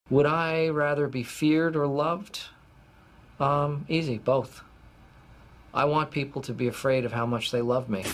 Would I rather be feared or loved? Easy, both. I want people to be afraid of how much they love me.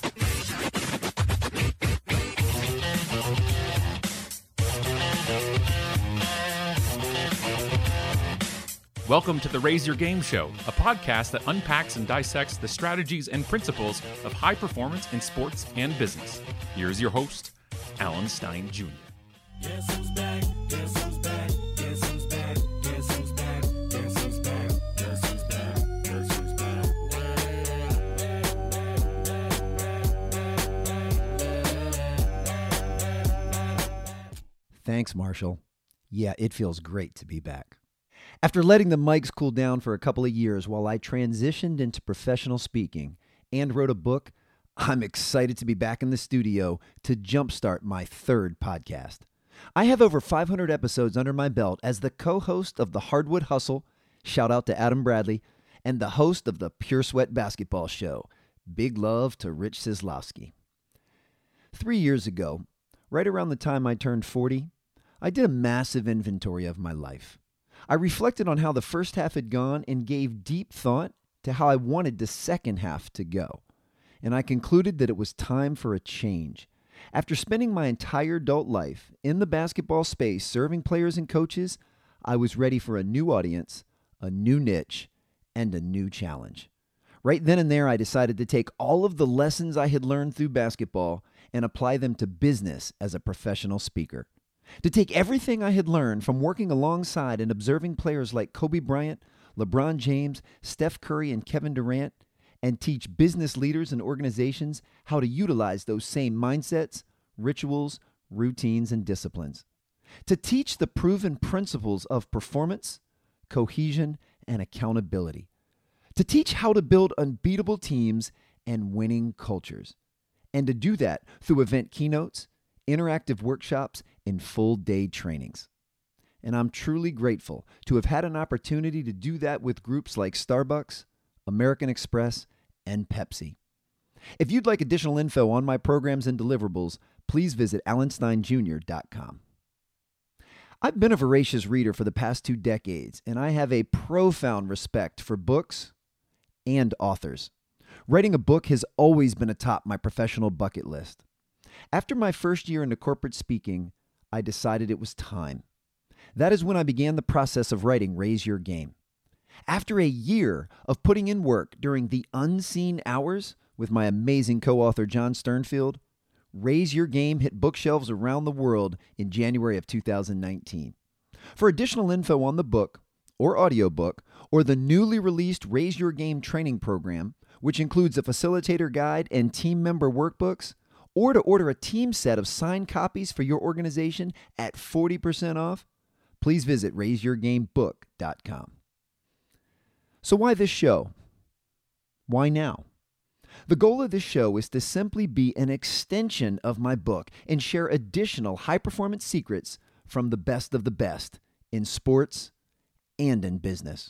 Welcome to the Raise Your Game Show, a podcast that unpacks and dissects the strategies and principles of high performance in sports and business. Here's your host, Alan Stein Jr. Guess who's back? Guess who's back? Guess who's back? Guess who's back? Guess who's back? Guess who's back? Guess who's back? Thanks, Marshall. Yeah, it feels great to be back. After letting the mics cool down for a couple of years while I transitioned into professional speaking and wrote a book, I'm excited to be back in the studio to jumpstart my third podcast. I have over 500 episodes under my belt as the co-host of the Hardwood Hustle, shout out to Adam Bradley, and the host of the Pure Sweat Basketball Show. Big love to Rich Sislowski. 3 years ago, right around the time I turned 40, I did a massive inventory of my life. I reflected on how the first half had gone and gave deep thought to how I wanted the second half to go. And I concluded that it was time for a change. After spending my entire adult life in the basketball space serving players and coaches, I was ready for a new audience, a new niche, and a new challenge. Right then and there, I decided to take all of the lessons I had learned through basketball and apply them to business as a professional speaker. To take everything I had learned from working alongside and observing players like Kobe Bryant, LeBron James, Steph Curry, and Kevin Durant, and teach business leaders and organizations how to utilize those same mindsets, rituals, routines, and disciplines. To teach the proven principles of performance, cohesion, and accountability. To teach how to build unbeatable teams and winning cultures. And to do that through event keynotes, interactive workshops, and full-day trainings. And I'm truly grateful to have had an opportunity to do that with groups like Starbucks, American Express, and Pepsi. If you'd like additional info on my programs and deliverables, please visit alansteinjr.com. I've been a voracious reader for the past 2 decades, and I have a profound respect for books and authors. Writing a book has always been atop my professional bucket list. After my first year into corporate speaking, I decided it was time. That is when I began the process of writing Raise Your Game. After a year of putting in work during the unseen hours with my amazing co-author John Sternfield, Raise Your Game hit bookshelves around the world in January of 2019. For additional info on the book or audiobook or the newly released Raise Your Game training program, which includes a facilitator guide and team member workbooks, or to order a team set of signed copies for your organization at 40% off, please visit raiseyourgamebook.com. So why this show? Why now? The goal of this show is to simply be an extension of my book and share additional high-performance secrets from the best of the best in sports and in business.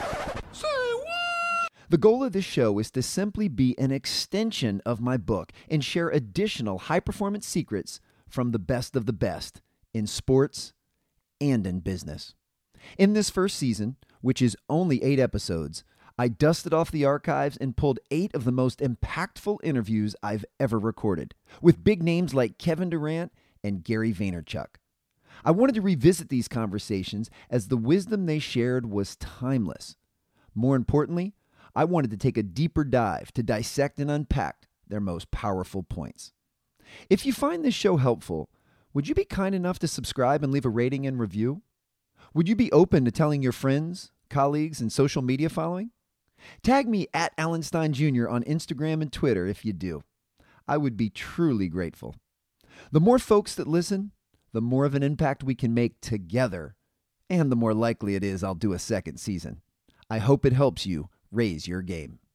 The goal of this show is to simply be an extension of my book and share additional high-performance secrets from the best of the best in sports and in business. In this first season, which is only 8 episodes, I dusted off the archives and pulled 8 of the most impactful interviews I've ever recorded, with big names like Kevin Durant and Gary Vaynerchuk. I wanted to revisit these conversations as the wisdom they shared was timeless. More importantly, I wanted to take a deeper dive to dissect and unpack their most powerful points. If you find this show helpful, would you be kind enough to subscribe and leave a rating and review? Would you be open to telling your friends, colleagues, and social media following? Tag me at Alan Stein Jr. on Instagram and Twitter if you do. I would be truly grateful. The more folks that listen, the more of an impact we can make together, and the more likely it is I'll do a second season. I hope it helps you raise your game.